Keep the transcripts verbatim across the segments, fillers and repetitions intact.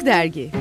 Dergi.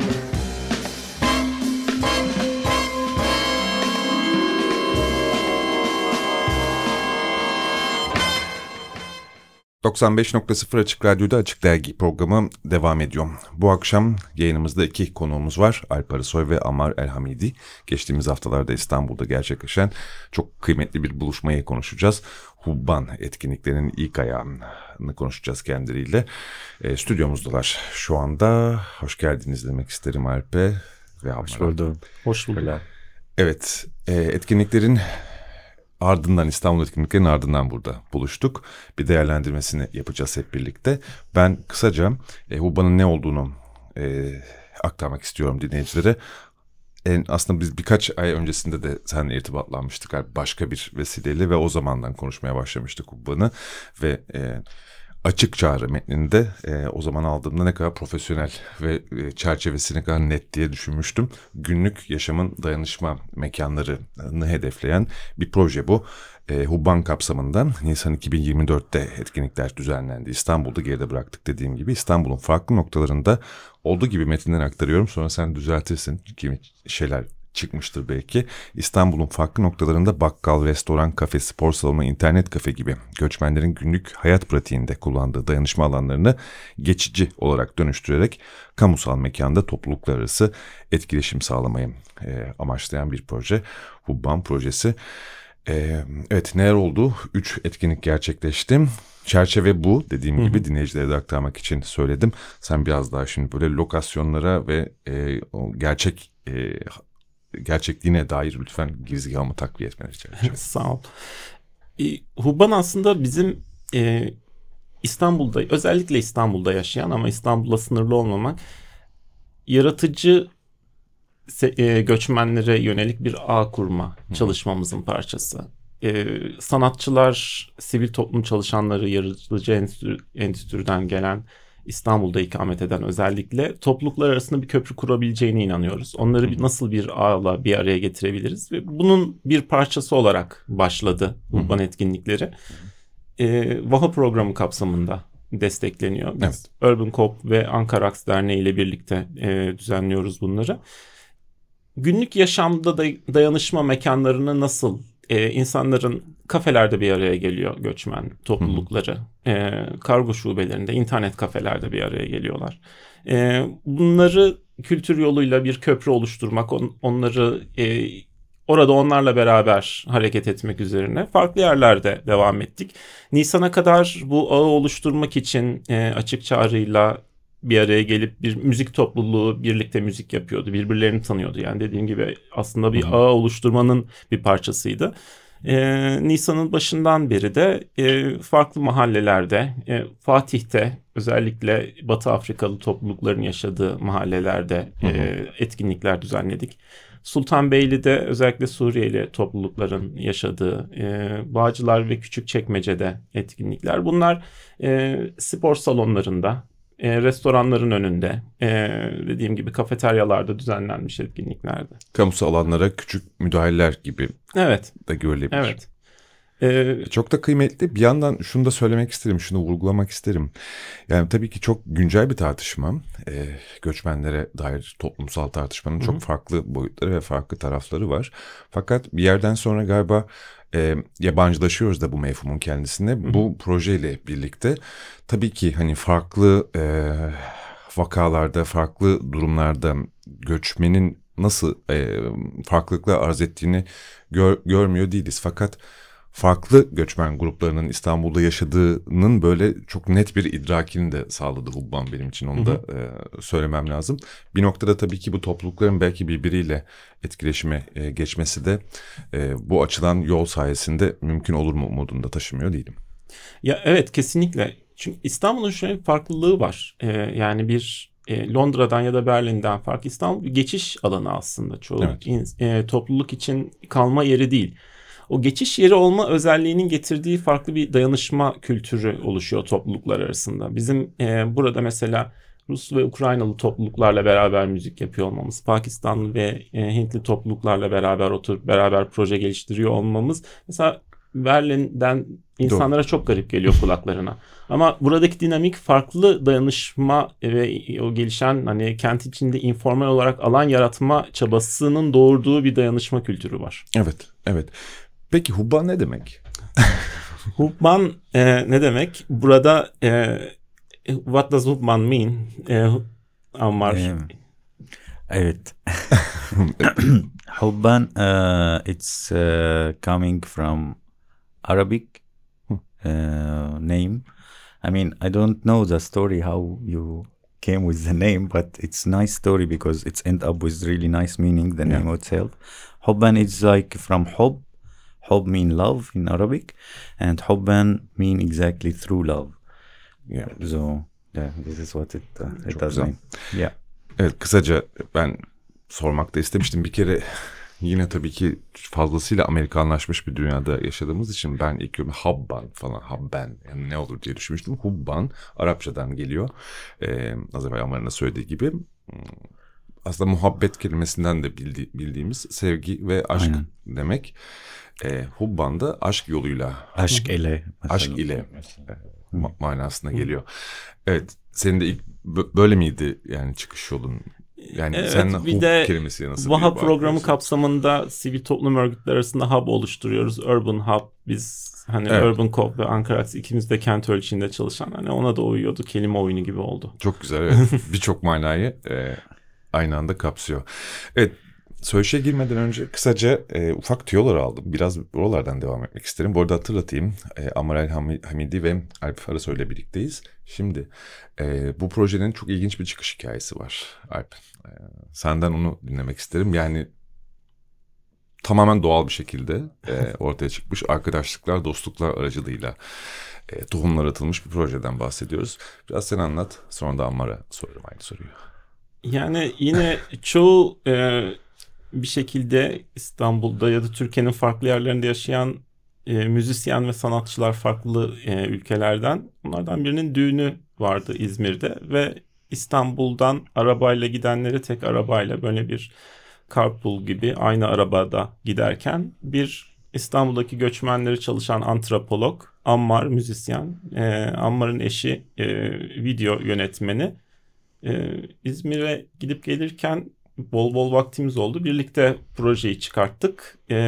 doksan beş nokta sıfır Açık Radyo'da Açık Dergi programı devam ediyor. Bu akşam yayınımızda iki konuğumuz var. Alp Arısoy ve Amar Elhamidi. Geçtiğimiz haftalarda İstanbul'da gerçekleşen çok kıymetli bir buluşmayı konuşacağız. Hubban etkinliklerinin ilk ayağını konuşacağız kendileriyle. E, stüdyomuzdalar şu anda. Hoş geldiniz demek isterim Alp'e ve Amar'a. Hoş bulduk. Hoş bulduk. Evet, e, etkinliklerin ardından, İstanbul etkinliklerinin ardından burada buluştuk. Bir değerlendirmesini yapacağız hep birlikte. Ben kısaca e, Hubban'ın ne olduğunu e, aktarmak istiyorum dinleyicilere. En, aslında biz birkaç ay öncesinde de seninle irtibatlanmıştık başka bir vesileyle ve o zamandan konuşmaya başlamıştık Hubban'ı ve e, Açık Çağrı metninde e, o zaman aldığımda ne kadar profesyonel ve e, çerçevesi ne kadar net diye düşünmüştüm. Günlük yaşamın dayanışma mekanlarını hedefleyen bir proje bu. E, Hubban kapsamında Nisan iki bin yirmi dörtte etkinlikler düzenlendi. İstanbul'da geride bıraktık dediğim gibi. İstanbul'un farklı noktalarında olduğu gibi metinden aktarıyorum. Sonra sen düzeltirsin. Kimi şeyler çıkmıştır belki. İstanbul'un farklı noktalarında bakkal, restoran, kafe, spor salonu, internet kafe gibi göçmenlerin günlük hayat pratiğinde kullandığı dayanışma alanlarını geçici olarak dönüştürerek kamusal mekanda topluluklar arası etkileşim sağlamayı e, amaçlayan bir proje. Hubban projesi. E, evet, neler oldu? Üç etkinlik gerçekleşti. Çerçeve bu. Dediğim gibi dinleyicilere de aktarmak için söyledim. Sen biraz daha şimdi böyle lokasyonlara ve e, o gerçek e, gerçekliğine dair lütfen girizgahımı takviye etmeni rica edeceğim. Sağ ol. E, Hubban aslında bizim e, İstanbul'da, özellikle İstanbul'da yaşayan ama İstanbul'la sınırlı olmamak, yaratıcı e, göçmenlere yönelik bir ağ kurma çalışmamızın parçası. E, sanatçılar, sivil toplum çalışanları, yaratıcı endüstri, endüstriden gelen, İstanbul'da ikamet eden özellikle topluluklar arasında bir köprü kurabileceğine inanıyoruz. Onları bir, nasıl bir ağla bir araya getirebiliriz ve bunun bir parçası olarak başladı Hubban etkinlikleri. Ee, Vaha programı kapsamında destekleniyor. Biz evet. Urban Coop ve Ankarax Derneği ile birlikte e, düzenliyoruz bunları. Günlük yaşamda da dayanışma mekanlarını nasıl Ee, insanların kafelerde bir araya geliyor göçmen toplulukları. Ee, kargo şubelerinde, internet kafelerde bir araya geliyorlar. Ee, bunları kültür yoluyla bir köprü oluşturmak, on, onları e, orada onlarla beraber hareket etmek üzerine farklı yerlerde devam ettik. Nisan'a kadar bu ağı oluşturmak için e, Açık Çağrı'yla bir araya gelip bir müzik topluluğu birlikte müzik yapıyordu. Birbirlerini tanıyordu. Yani dediğim gibi aslında bir ağ oluşturmanın bir parçasıydı. Ee, Nisan'ın başından beri de e, farklı mahallelerde, e, Fatih'te özellikle Batı Afrikalı toplulukların yaşadığı mahallelerde e, etkinlikler düzenledik. Sultanbeyli'de özellikle Suriyeli toplulukların yaşadığı, e, Bağcılar ve Küçükçekmece'de etkinlikler. Bunlar e, spor salonlarında, E, restoranların önünde, e, dediğim gibi kafeteryalarda düzenlenmiş etkinliklerdi. Kamusal alanlara küçük müdahaleler gibi evet. de görülebilir. Evet. Ee, çok da kıymetli. Bir yandan şunu da söylemek isterim, şunu vurgulamak isterim. Yani tabii ki çok güncel bir tartışma. E, göçmenlere dair toplumsal tartışmanın hı. çok farklı boyutları ve farklı tarafları var. Fakat bir yerden sonra galiba e, yabancılaşıyoruz da bu mefhumun kendisine. Hı. Bu projeyle birlikte tabii ki hani farklı e, vakalarda, farklı durumlarda göçmenin nasıl e, farklılıklar arz ettiğini gör, görmüyor değiliz. Fakat farklı göçmen gruplarının İstanbul'da yaşadığının böyle çok net bir idrakini de sağladı Hubban benim için. Onu da e, söylemem lazım. Bir noktada tabii ki bu toplulukların belki birbiriyle etkileşime e, geçmesi de e, bu açılan yol sayesinde mümkün olur mu umudunu da taşımıyor değilim. Ya evet, kesinlikle. Çünkü İstanbul'un şöyle bir farklılığı var. Ee, yani bir e, Londra'dan ya da Berlin'den fark. İstanbul bir geçiş alanı aslında. Çoğu evet. in, e, topluluk için kalma yeri değil. O geçiş yeri olma özelliğinin getirdiği farklı bir dayanışma kültürü oluşuyor topluluklar arasında. Bizim e, burada mesela Rus ve Ukraynalı topluluklarla beraber müzik yapıyor olmamız, Pakistanlı ve e, Hintli topluluklarla beraber oturup beraber proje geliştiriyor olmamız mesela Berlin'den insanlara çok garip geliyor kulaklarına. Ama buradaki dinamik farklı dayanışma ve o gelişen hani kent içinde informal olarak alan yaratma çabasının doğurduğu bir dayanışma kültürü var. Evet, evet. Peki hubba ne demek? Hubban e, ne demek? Burada e, what does hubban mean? E, Ammar. Um, evet. Hubban, uh, it's uh, coming from Arabic uh, name. I mean, I don't know the story how you came with the name, but it's nice story because it's end up with really nice meaning, the Yeah. name itself. Hubban is like from hub. Hub mean love in Arabic, and hubban mean exactly through love. Yeah. So yeah, this is what it, uh, it Çok does güzel. mean. Yeah. Evet, kısaca ben sormak da istemiştim. Bir kere yine tabii ki fazlasıyla Amerikanlaşmış bir dünyada yaşadığımız için ben ilk gün habban falan, habben yani ne olur diye düşünmüştüm. Hubban Arapçadan geliyor. Ee, az evvel Amar'ın da söylediği gibi aslında muhabbet kelimesinden de bildi, bildiğimiz sevgi ve aşk Aynen. demek. Ee, hubban da aşk yoluyla, Aşk ile. aşk mesela. ile e, ma- manasına geliyor. Evet, senin de ilk bö- böyle miydi yani çıkış yolun? Yani Evet, sen bir hub de kelimesiyle nasıl Vaha bir bağ programı kuruyorsun? kapsamında sivil toplum örgütleri arasında hub oluşturuyoruz. Urban Hub. Biz hani Evet. Urban Co-op ve Ankara Arts ikimiz de kent ölçeğinde çalışan. Hani ona da uyuyordu. Kelime oyunu gibi oldu. Çok güzel, evet. Birçok manayı e, aynı anda kapsıyor. Evet, söyleşiye girmeden önce kısaca e, ufak tüyolar aldım. Biraz buralardan devam etmek isterim. Bu arada hatırlatayım. E, Amaral Ham- Hamidi ve Alp Arasoy ile birlikteyiz. Şimdi e, bu projenin çok ilginç bir çıkış hikayesi var Alp. E, senden onu dinlemek isterim. Yani tamamen doğal bir şekilde e, ortaya çıkmış arkadaşlıklar, dostluklar aracılığıyla e, tohumlar atılmış bir projeden bahsediyoruz. Biraz sen anlat, sonra da Ammar'a sorarım aynı soruyu. Yani yine çoğu e, bir şekilde İstanbul'da ya da Türkiye'nin farklı yerlerinde yaşayan e, müzisyen ve sanatçılar farklı e, ülkelerden. Bunlardan birinin düğünü vardı İzmir'de ve İstanbul'dan arabayla gidenleri tek arabayla böyle bir carpool gibi aynı arabada giderken bir İstanbul'daki göçmenleri çalışan antropolog Ammar müzisyen, e, Ammar'ın eşi e, video yönetmeni. Ee, İzmir'e gidip gelirken bol bol vaktimiz oldu. Birlikte projeyi çıkarttık. Ee,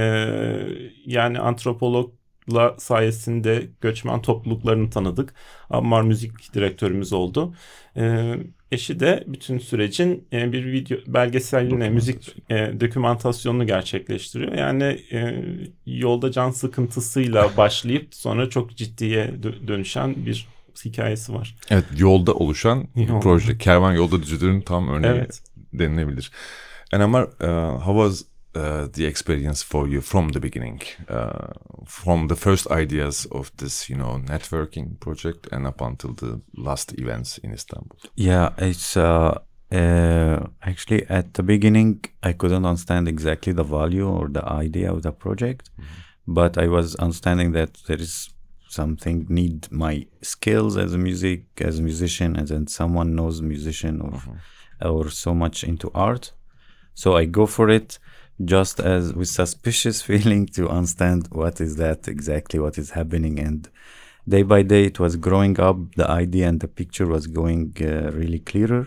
yani antropologla sayesinde göçmen topluluklarını tanıdık. Ammar müzik direktörümüz oldu. Ee, eşi de bütün sürecin e, bir video belgeseline, müzik e, dokümantasyonunu gerçekleştiriyor. Yani e, yolda can sıkıntısıyla başlayıp sonra çok ciddiye dö- dönüşen bir hikayesi var. Evet, yolda oluşan bir Yolda. proje. Kervan yolda düzülürün tam örneği Evet. denilebilir. And Ammar, uh, how was uh, the experience for you from the beginning? Uh, from the first ideas of this, you know, networking project and up until the last events in Istanbul? Yeah, it's uh, uh, actually at the beginning I couldn't understand exactly the value or the idea of the project, but I was understanding that there is something need my skills as a music as a musician, and then someone knows musician or or so much into art. So I go for it just as with suspicious feeling to understand what is that exactly what is happening, and day by day it was growing up, the idea and the picture was going uh, really clearer,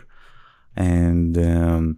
and um,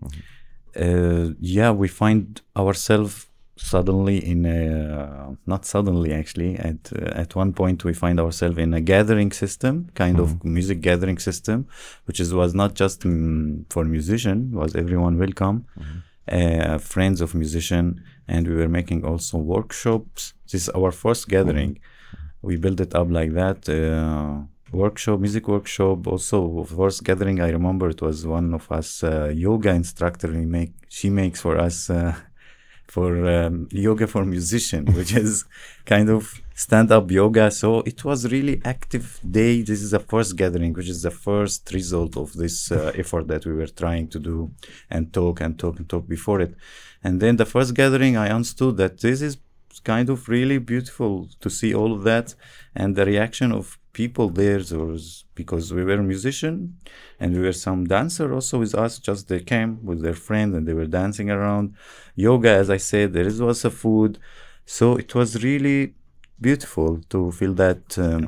uh, yeah, we find ourselves suddenly in a not suddenly actually at uh, at one point we find ourselves in a gathering system, kind of music gathering system, which is was not just um, for musician, was everyone welcome, uh, friends of musician, and we were making also workshops. This is our first gathering. We built it up like that. Uh, workshop, music workshop. Also, first gathering, I remember it was one of us uh, yoga instructor. We make she makes for us uh, for um, yoga for musician, which is kind of stand-up yoga. So it was really active day. This is the first gathering, which is the first result of this uh, effort that we were trying to do and talk and talk and talk before it. And then the first gathering, I understood that this is kind of really beautiful to see all of that, and the reaction of people there was because we were musician and we were some dancer also with us, just they came with their friend and they were dancing around. Yoga, as I said, there is also food, so it was really beautiful to feel that um,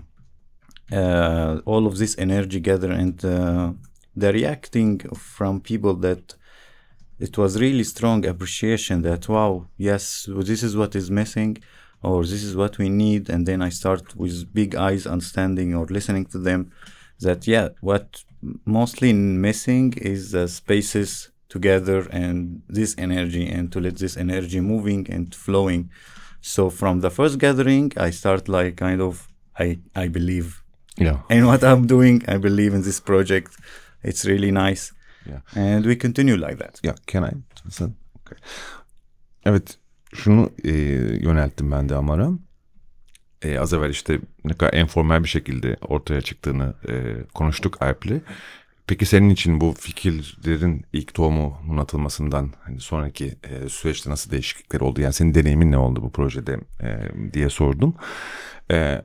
uh, all of this energy gather and uh, the reacting from people that it was really strong appreciation that, wow, yes, this is what is missing or this is what we need. And then I start with big eyes understanding or listening to them that, yeah, what mostly missing is the spaces together and this energy and to let this energy moving and flowing. So from the first gathering, I start like kind of, I, I believe Yeah. in what I'm doing. I believe in this project. It's really nice. Yeah. And we continue like that. Yeah, can I? Sen? Okay. Evet, şunu e, yönelttim ben de Amar'a. E, az evvel işte ne kadar informal bir şekilde ortaya çıktığını e, konuştuk Alp'le. Peki senin için bu fikirlerin ilk tohumunun atılmasından hani sonraki e, süreçte nasıl değişiklikler oldu? Yani senin deneyimin ne oldu bu projede e, diye sordum. E,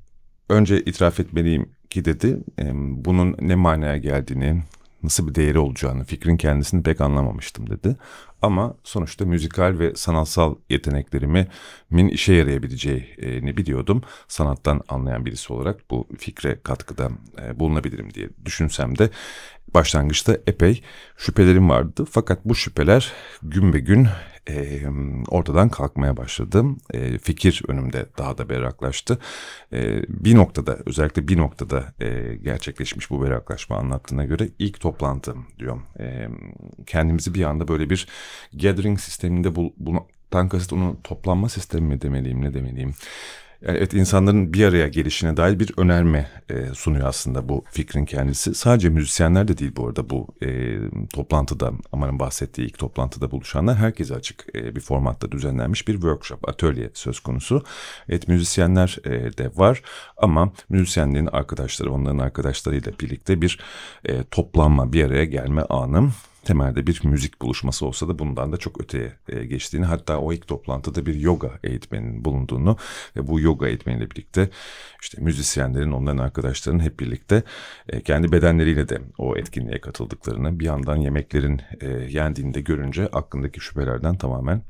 önce itiraf etmeliyim ki dedi e, bunun ne manaya geldiğini, nasıl bir değeri olacağını, fikrin kendisini pek anlamamıştım dedi. Ama sonuçta müzikal ve sanatsal yeteneklerimin işe yarayabileceğini biliyordum. Sanattan anlayan birisi olarak bu fikre katkıda bulunabilirim diye düşünsem de başlangıçta epey şüphelerim vardı. Fakat bu şüpheler gün be gün e, ortadan kalkmaya başladı. E, fikir önümde daha da berraklaştı. E, bir noktada, özellikle bir noktada e, gerçekleşmiş bu berraklaşma anlattığına göre ilk toplantı diyor. E, kendimizi bir anda böyle bir gathering sisteminde bul, bulmaktan kasıt onu toplanma sistemi mi demeliyim, ne demeliyim? Evet, insanların bir araya gelişine dair bir önerme e, sunuyor aslında bu fikrin kendisi. Sadece müzisyenler de değil bu arada bu e, toplantıda, Amar'ın bahsettiği ilk toplantıda buluşanlar, herkese açık e, bir formatta düzenlenmiş bir workshop, atölye söz konusu. Evet, müzisyenler e, de var ama müzisyenlerin arkadaşları, onların arkadaşlarıyla birlikte bir e, toplanma, bir araya gelme anı. Temelde bir müzik buluşması olsa da bundan da çok öteye e, geçtiğini, hatta o ilk toplantıda bir yoga eğitmeninin bulunduğunu ve bu yoga eğitmeniyle birlikte işte müzisyenlerin, onların arkadaşlarının hep birlikte e, kendi bedenleriyle de o etkinliğe katıldıklarını, bir yandan yemeklerin e, yendiğini de görünce aklındaki şüphelerden tamamen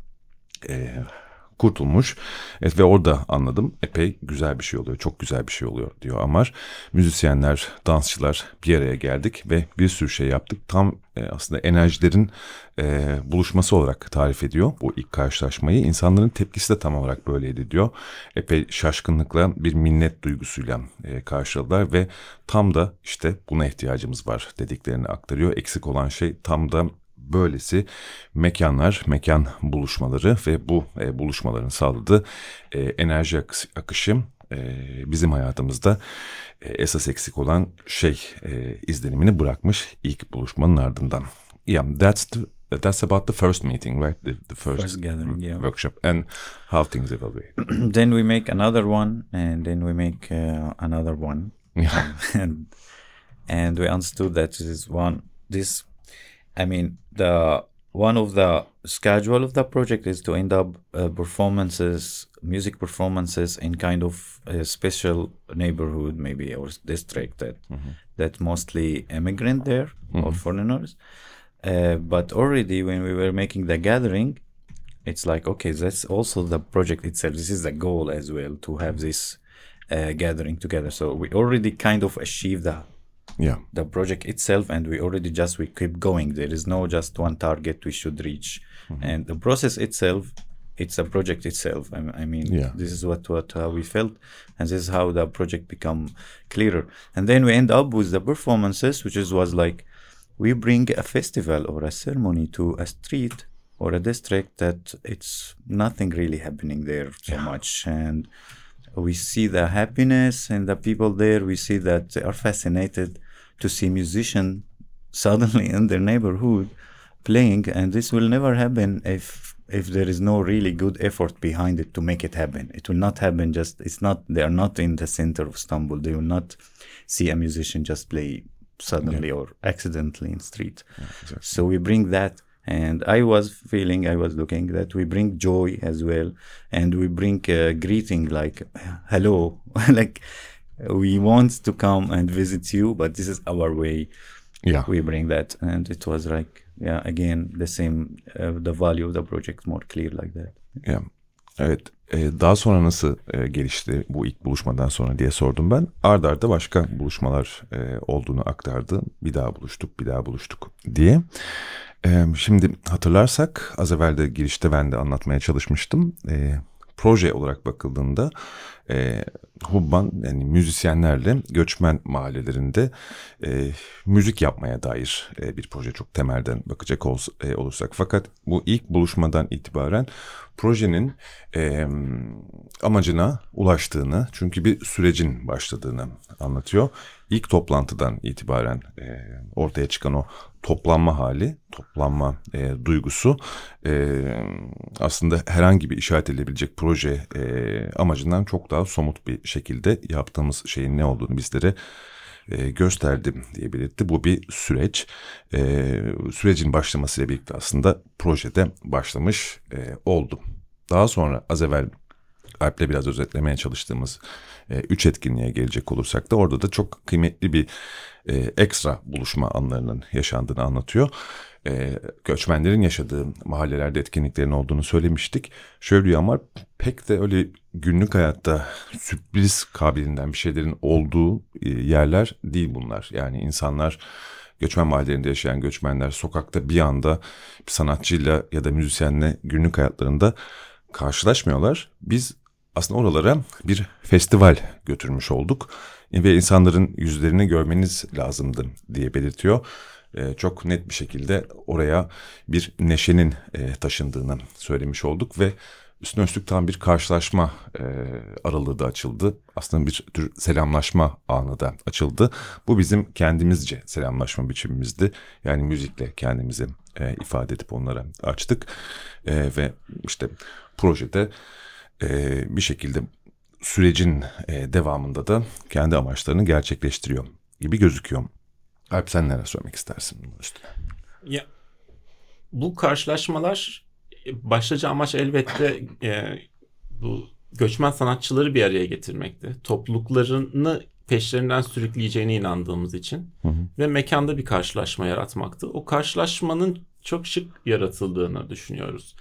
e, kurtulmuş. Evet, ve orada anladım, epey güzel bir şey oluyor, çok güzel bir şey oluyor diyor Amar. Müzisyenler, dansçılar bir araya geldik ve bir sürü şey yaptık. Tam e, aslında enerjilerin e, buluşması olarak tarif ediyor bu ilk karşılaşmayı. İnsanların tepkisi de tam olarak böyleydi diyor. Epey şaşkınlıkla, bir minnet duygusuyla e, karşıladılar ve tam da işte buna ihtiyacımız var dediklerini aktarıyor. Eksik olan şey tam da böylesi mekanlar, mekan buluşmaları ve bu e, buluşmaların sağladığı e, enerji akışı, akışı e, bizim hayatımızda e, esas eksik olan şey e, izlenimini bırakmış ilk buluşmanın ardından. Yeah, that's the, that's about the first meeting, right? The, the first, First gathering, yeah. workshop, and how things evolve. Then we make another one, and then we make uh, another one, Yeah. and and we understood that this is one. This, I mean, the one of the schedule of the project is to end up uh, performances, music performances in kind of a special neighborhood, maybe, or district that Mm-hmm. that mostly immigrant there or Mhm. foreigners. Uh, but already when we were making the gathering, it's like, okay, that's also the project itself. This is the goal as well, to have this uh, gathering together. So we already kind of achieved the Yeah. the project itself, and we already just we keep going. There is no just one target we should reach, and the process itself, it's a project itself. I, I mean, Yeah. this is what what uh, we felt, and this is how the project become clearer. And then we end up with the performances, which is was like we bring a festival or a ceremony to a street or a district that it's nothing really happening there so much, and we see the happiness in the people there. We see that they are fascinated to see musicians suddenly in their neighborhood playing, and this will never happen if if there is no really good effort behind it to make it happen. It will not happen just, it's not, they are not in the center of Istanbul. They will not see a musician just play suddenly or accidentally in street. Yeah, exactly. So we bring that. And I was feeling, I was looking that we bring joy as well, and we bring uh, greeting like hello, like we want to come and visit you, but this is our way. Yeah. We bring that, and it was like, yeah, again the same, uh, the value of the project more clear like that. Yeah. Evet, e, daha sonra nasıl e, gelişti bu ilk buluşmadan sonra diye sordum ben. Ard arda başka buluşmalar e, olduğunu aktardı. Bir daha buluştuk, bir daha buluştuk diye. E, şimdi hatırlarsak az evvel de girişte ben de anlatmaya çalışmıştım. E, proje olarak bakıldığında e, Hubban yani müzisyenlerle göçmen mahallelerinde e, müzik yapmaya dair e, bir proje, çok temelden bakacak ol, e, olursak. Fakat bu ilk buluşmadan itibaren projenin e, amacına ulaştığını, çünkü bir sürecin başladığını anlatıyor. İlk toplantıdan itibaren e, ortaya çıkan o toplanma hali, toplanma e, duygusu e, aslında herhangi bir işaret edilebilecek proje e, amacından çok daha somut bir şekilde yaptığımız şeyin ne olduğunu bizlere e, gösterdim diye belirtti. Bu bir süreç. E, sürecin başlamasıyla birlikte aslında projede başlamış e, oldu. Daha sonra az evvel Alp'le biraz özetlemeye çalıştığımız e, üç etkinliğe gelecek olursak da orada da çok kıymetli bir e, ekstra buluşma anlarının yaşandığını anlatıyor. E, göçmenlerin yaşadığı mahallelerde etkinliklerin olduğunu söylemiştik. Şöyle diyor ama pek de öyle günlük hayatta sürpriz kabiliğinden bir şeylerin olduğu e, yerler değil bunlar. Yani insanlar, göçmen mahallelerinde yaşayan göçmenler sokakta bir anda bir sanatçıyla ya da müzisyenle günlük hayatlarında karşılaşmıyorlar. Biz aslında oralara bir festival götürmüş olduk ve insanların yüzlerini görmeniz lazımdı diye belirtiyor. Ee, çok net bir şekilde oraya bir neşenin e, taşındığını söylemiş olduk ve üstüne üstlük tam bir karşılaşma e, aralığı da açıldı. Aslında bir tür selamlaşma anı da açıldı. Bu bizim kendimizce selamlaşma biçimimizdi. Yani müzikle kendimizi e, ifade edip onlara açtık e, ve işte projede Ee, bir şekilde sürecin e, devamında da kendi amaçlarını gerçekleştiriyor gibi gözüküyor. Alp, sen neler söylemek istersin bunun üstüne? Ya, bu karşılaşmalar başlıca amaç elbette e, bu göçmen sanatçıları bir araya getirmekti. Topluluklarını peşlerinden sürükleyeceğine inandığımız için Hı hı. ve mekanda bir karşılaşma yaratmaktı. O karşılaşmanın çok şık yaratıldığını düşünüyoruz.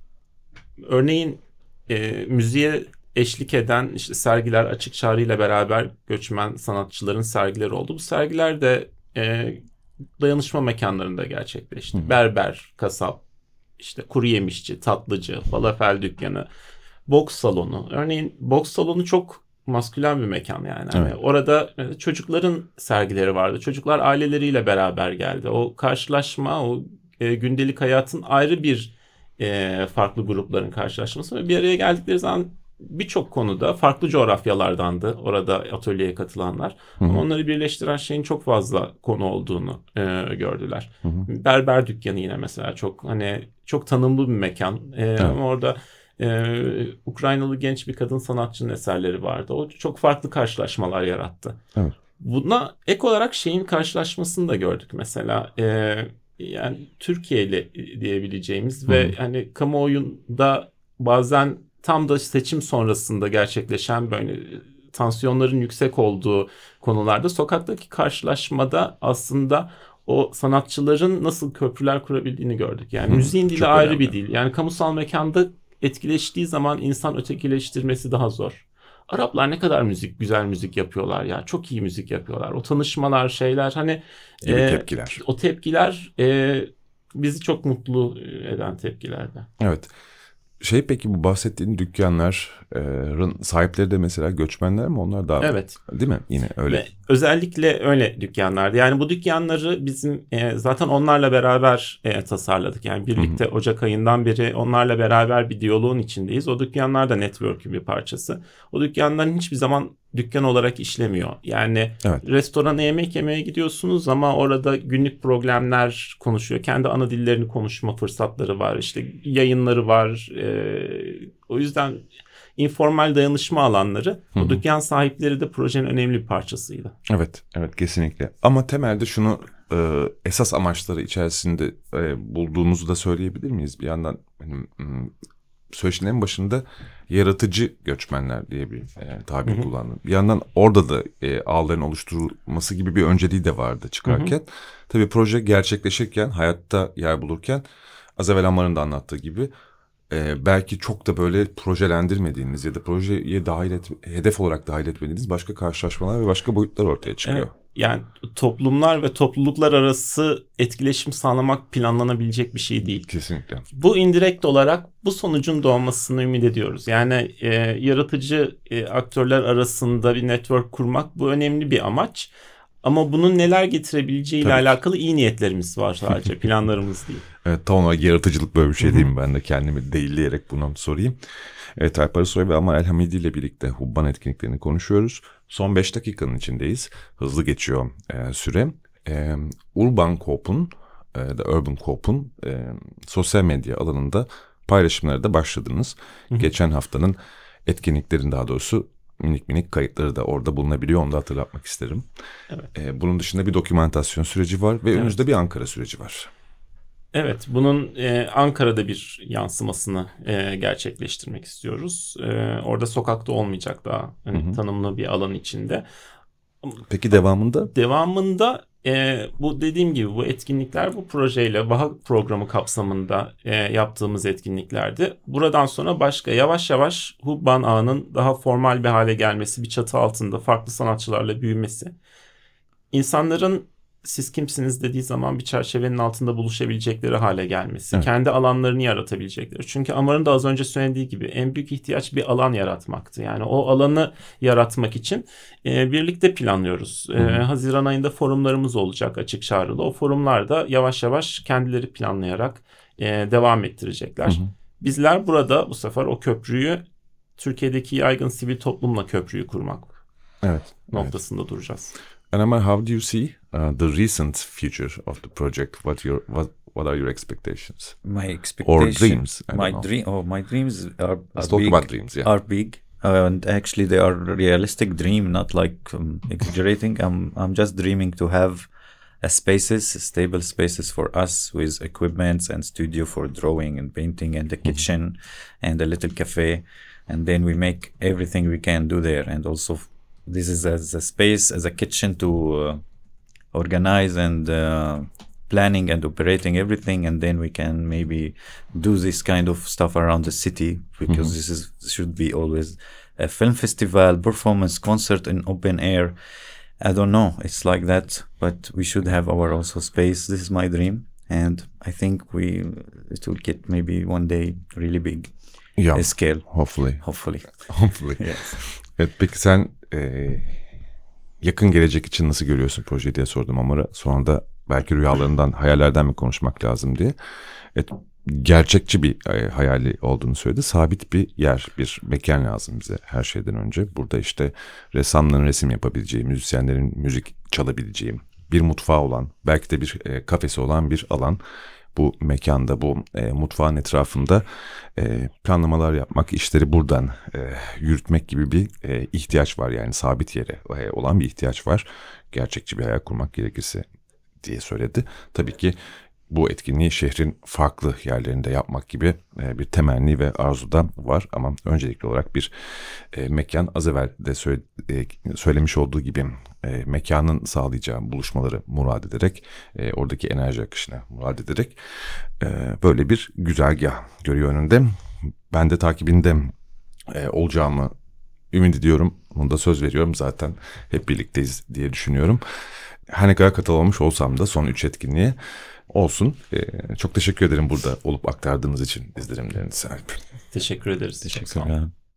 Örneğin e, müziğe eşlik eden işte sergiler, açık çağrıyla beraber göçmen sanatçıların sergileri oldu. Bu sergiler de e, dayanışma mekanlarında gerçekleşti. Hı. Berber, kasap, işte kuru yemişçi, tatlıcı, falafel dükkanı, boks salonu. Örneğin boks salonu çok maskülen bir mekan yani. Evet. Yani orada çocukların sergileri vardı. Çocuklar aileleriyle beraber geldi. O karşılaşma, o e, gündelik hayatın ayrı bir e, farklı grupların karşılaşması ve bir araya geldikleri zaman birçok konuda farklı coğrafyalardandı orada atölyeye katılanlar. Hı hı. Ama onları birleştiren şeyin çok fazla konu olduğunu e, gördüler. Hı hı. Berber dükkanı yine mesela çok hani çok tanımlı bir mekan. E, evet. Ama orada e, Ukraynalı genç bir kadın sanatçının eserleri vardı. O çok farklı karşılaşmalar yarattı. Evet. Buna ek olarak şeyin karşılaşmasını da gördük mesela. E, yani Türkiye ile diyebileceğimiz hı hı. ve hani kamuoyunda bazen tam da seçim sonrasında gerçekleşen böyle tansiyonların yüksek olduğu konularda sokaktaki karşılaşmada aslında o sanatçıların nasıl köprüler kurabildiğini gördük. Yani Hı, müziğin dili ayrı önemli bir dil. Yani kamusal mekanda etkileştiği zaman insan ötekileştirmesi daha zor. Araplar ne kadar müzik, güzel müzik yapıyorlar ya. Çok iyi müzik yapıyorlar. O tanışmalar, şeyler hani gibi e, tepkiler. O tepkiler e, bizi çok mutlu eden tepkilerdi. Evet. Şey, peki bu bahsettiğin dükkanların sahipleri de mesela göçmenler mi? Onlar da evet. Değil mi? Yine öyle. Ve özellikle öyle dükkanlardı. Yani bu dükkanları bizim e, zaten onlarla beraber e, tasarladık. Yani birlikte Hı-hı. Ocak ayından beri onlarla beraber bir diyaloğun içindeyiz. O dükkanlar da network'ün bir parçası. O dükkanların hiçbir zaman dükkan olarak işlemiyor. Yani evet. restorana yemek yemeye gidiyorsunuz ama orada günlük problemler konuşuyor. Kendi ana dillerini konuşma fırsatları var. İşte yayınları var. Ee, o yüzden informal dayanışma alanları. Hı-hı. O dükkan sahipleri de projenin önemli bir parçasıydı. Evet, evet kesinlikle. Ama temelde şunu e, esas amaçları içerisinde e, bulduğumuzu da söyleyebilir miyiz? Bir yandan benim söyleşinin en başında yaratıcı göçmenler diye bir e, tabir Hı-hı. kullandım. Bir yandan orada da e, ağların oluşturulması gibi bir önceliği de vardı çıkarken. Hı-hı. Tabii proje gerçekleşirken, hayatta yer bulurken az evvel Amar'ın da anlattığı gibi e, belki çok da böyle projelendirmediğiniz ya da projeye dahil et, hedef olarak dahil etmediğiniz başka karşılaşmalar ve başka boyutlar ortaya çıkıyor. Evet, yani toplumlar ve topluluklar arası etkileşim sağlamak planlanabilecek bir şey değil. Kesinlikle. Bu indirekt olarak bu sonucun doğmasını ümit ediyoruz. Yani e, yaratıcı e, aktörler arasında bir network kurmak bu önemli bir amaç. Ama bunun neler getirebileceği ile alakalı iyi niyetlerimiz var sadece, planlarımız değil. Evet, tam olarak yaratıcılık böyle bir şey değil mi? Ben de kendimi değilleyerek bunu sorayım. Evet, Alp Arısoy ve Amar Elhamidi ile birlikte Hubban etkinliklerini konuşuyoruz. Son beş dakikanın içindeyiz. Hızlı geçiyor e, süre. E, Urban Coop'un, e, The Urban Coop'un e, sosyal medya alanında paylaşımlara da başladınız. Hı hı. Geçen haftanın etkinliklerin daha doğrusu minik minik kayıtları da orada bulunabiliyor. Onu da hatırlatmak isterim. Evet. E, bunun dışında bir dokümantasyon süreci var ve evet. önünüzde bir Ankara süreci var. Evet, bunun e, Ankara'da bir yansımasını e, gerçekleştirmek istiyoruz. E, orada sokakta olmayacak daha hani, hı hı. tanımlı bir alan içinde. Peki devamında? Devamında e, bu dediğim gibi bu etkinlikler bu projeyle Baha programı kapsamında e, yaptığımız etkinliklerdi. Buradan sonra başka yavaş yavaş Hubban ağının daha formal bir hale gelmesi, bir çatı altında farklı sanatçılarla büyümesi, insanların siz kimsiniz dediği zaman bir çerçevenin altında buluşabilecekleri hale gelmesi, evet. kendi alanlarını yaratabilecekleri. Çünkü Amar'ın da az önce söylediği gibi en büyük ihtiyaç bir alan yaratmaktı. Yani o alanı yaratmak için e, birlikte planlıyoruz. E, Haziran ayında forumlarımız olacak açık çağrılı. O forumlarda yavaş yavaş kendileri planlayarak e, devam ettirecekler. Hı hı. Bizler burada bu sefer o köprüyü Türkiye'deki yaygın sivil toplumla köprüyü kurmak evet, noktasında evet. duracağız. And Amar, how do you see uh, the recent future of the project? What your what what are your expectations? My expectations or dreams? I my don't dream. Oh, my dreams are, are Let's talk big, about dreams. Yeah, are big, uh, and actually they are realistic dream, not like um, exaggerating. I'm I'm just dreaming to have a spaces, stable spaces for us with equipments and studio for drawing and painting and a kitchen mm-hmm. and a little cafe, and then we make everything we can do there, and also. This is as a space, as a kitchen to uh, organize and uh, planning and operating everything, and then we can maybe do this kind of stuff around the city because mm-hmm. this is should be always a film festival, performance, concert in open air. I don't know, it's like that, but we should have our also space. This is my dream, and I think we it will get maybe one day really big yeah, scale. Hopefully, hopefully, hopefully. Yes. Evet, peki sen e, yakın gelecek için nasıl görüyorsun projeyi diye sordum Amar'a. Sonra da belki rüyalarından, hayallerden mi konuşmak lazım diye. Evet, gerçekçi bir e, hayali olduğunu söyledi. Sabit bir yer, bir mekan lazım bize her şeyden önce. Burada işte ressamların resim yapabileceği, müzisyenlerin müzik çalabileceği, bir mutfağı olan, belki de bir e, kafesi olan bir alan. Bu mekanda, bu e, mutfağın etrafında e, planlamalar yapmak, işleri buradan e, yürütmek gibi bir e, ihtiyaç var. Yani sabit yere e, olan bir ihtiyaç var. Gerçekçi bir hayal kurmak gerekirse diye söyledi. Tabii ki bu etkinliği şehrin farklı yerlerinde yapmak gibi e, bir temenni ve arzu da var. Ama öncelikli olarak bir e, mekan, az evvel de söyle, e, söylemiş olduğu gibi e, mekanın sağlayacağı buluşmaları murad ederek, e, oradaki enerji akışına murad ederek e, böyle bir güzergah görüyor önünde. Ben de takibinde e, olacağımı ümit ediyorum. Bunu da söz veriyorum, zaten hep birlikteyiz diye düşünüyorum. Her ne kadar katılamamış olsam da son üç etkinliğe olsun. Ee, çok teşekkür ederim burada olup aktardığınız için izlenimlerinizi. Teşekkür ederiz. Teşekkür ederim.